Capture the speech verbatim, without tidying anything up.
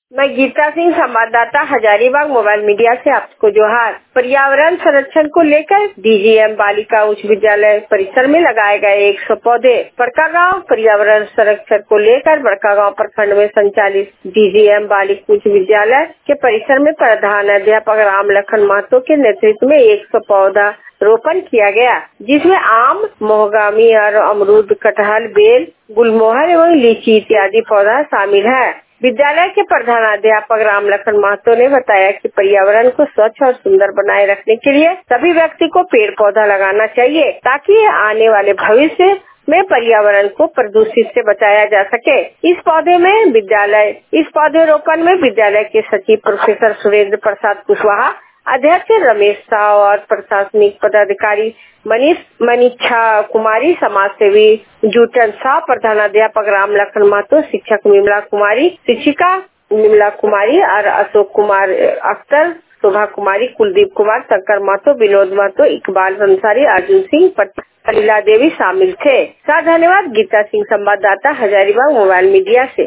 मैं गीता सिंह, संवाददाता Hazaribagh mobile media से आपको जोहार। पर्यावरण संरक्षण को लेकर डीजीएम बालिका उच्च विद्यालय परिसर में लगाए गए एक सौ पौधे। बड़कागांव पर्यावरण संरक्षण को लेकर बड़कागांव प्रखंड में संचालित डीजीएम बालिका उच्च विद्यालय के परिसर में प्रधान अध्यापक राम लखन महतो के नेतृत्व में एक सौ पौधा रोपण किया गया, जिसमें आम, मोहगामी और अमरूद, कटहल, बेल, गुलमोहर एवं लीची इत्यादि पौधा शामिल है। विद्यालय के प्रधानाध्यापक राम लखन महतो ने बताया कि पर्यावरण को स्वच्छ और सुंदर बनाए रखने के लिए सभी व्यक्ति को पेड़ पौधा लगाना चाहिए, ताकि आने वाले भविष्य में पर्यावरण को प्रदूषित से बचाया जा सके। इस पौधे में विद्यालय इस पौधे रोपण में विद्यालय के सचिव प्रोफेसर सुरेंद्र प्रसाद कुशवाहा, अध्यक्ष रमेश शाह और प्रशासनिक पदाधिकारी मनीष मनीषा कुमारी, समाज सेवी जूटन शाह, प्रधानाध्यापक राम लखन महतो, शिक्षक विमला कुमारी, शिक्षिका विमला कुमारी और अशोक कुमार अख्तर, शोभा कुमारी, कुलदीप कुमार, शंकर महतो, विनोद महतो, इकबाल अंसारी, अर्जुन सिंह, कलीला देवी शामिल थे। धन्यवाद। गीता सिंह, संवाददाता हजारीबाग मोबाइल मीडिया से।